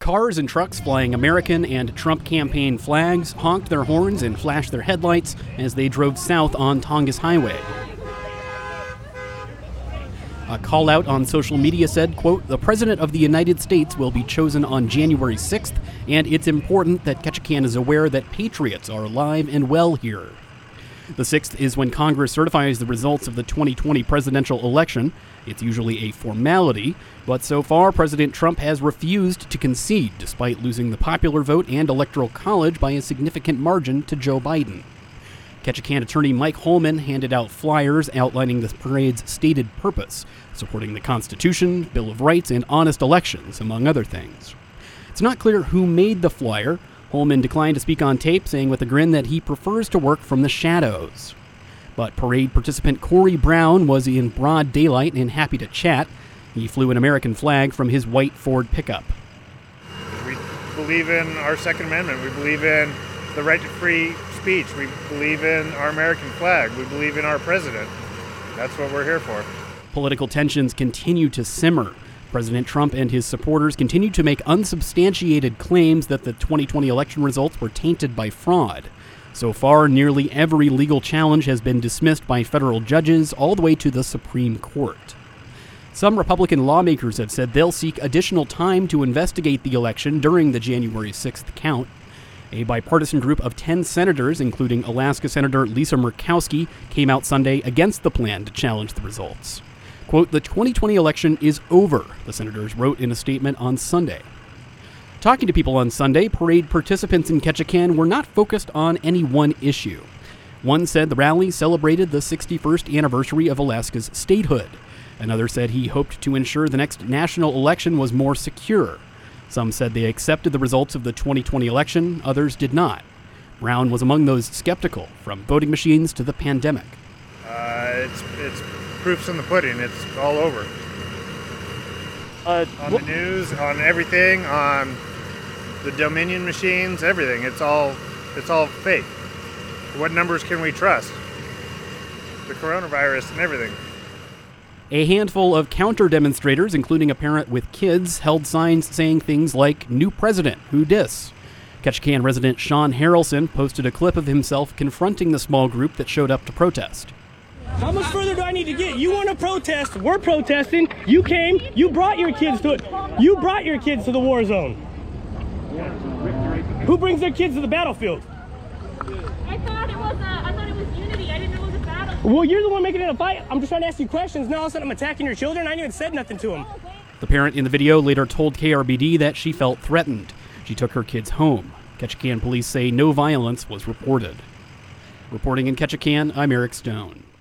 Cars and trucks flying American and Trump campaign flags honked their horns and flashed their headlights as they drove south on Tongass Highway. A call out on social media said, quote, "The President of the United States will be chosen on January 6th, and it's important that Ketchikan is aware that patriots are alive and well here." The 6th is when Congress certifies the results of the 2020 presidential election. It's usually a formality, but so far President Trump has refused to concede despite losing the popular vote and electoral college by a significant margin to Joe Biden. Ketchikan attorney Mike Holman handed out flyers outlining the parade's stated purpose, supporting the Constitution, Bill of Rights, and honest elections, among other things. It's not clear who made the flyer. Holman declined to speak on tape, saying with a grin that he prefers to work from the shadows. But parade participant Corey Brown was in broad daylight and happy to chat. He flew an American flag from his white Ford pickup. We believe in our Second Amendment. We believe in the right to free speech. We believe in our American flag. We believe in our president. That's what we're here for. Political tensions continue to simmer. President Trump and his supporters continue to make unsubstantiated claims that the 2020 election results were tainted by fraud. So far, nearly every legal challenge has been dismissed by federal judges all the way to the Supreme Court. Some Republican lawmakers have said they'll seek additional time to investigate the election during the January 6th count. A bipartisan group of 10 senators, including Alaska Senator Lisa Murkowski, came out Sunday against the plan to challenge the results. Quote, "The 2020 election is over," the senators wrote in a statement on Sunday. Talking to people on Sunday, parade participants in Ketchikan were not focused on any one issue. One said the rally celebrated the 61st anniversary of Alaska's statehood. Another said he hoped to ensure the next national election was more secure. Some said they accepted the results of the 2020 election, others did not. Brown was among those skeptical, from voting machines to the pandemic. It's proof's in the pudding. It's all over. On the news, on everything, on the Dominion machines, everything. It's all fake. What numbers can we trust? The coronavirus and everything. A handful of counter-demonstrators, including a parent with kids, held signs saying things like, "New president, who dis?" Ketchikan resident Sean Harrelson posted a clip of himself confronting the small group that showed up to protest. How much further do I need to get? You want to protest? We're protesting. You came. You brought your kids to it. You brought your kids to the war zone. Who brings their kids to the battlefield? I thought it was unity. I didn't know it was a battle. Well, you're the one making it a fight. I'm just trying to ask you questions. Now all of a sudden I'm attacking your children. I ain't even said nothing to them. The parent in the video later told KRBD that she felt threatened. She took her kids home. Ketchikan police say no violence was reported. Reporting in Ketchikan, I'm Eric Stone.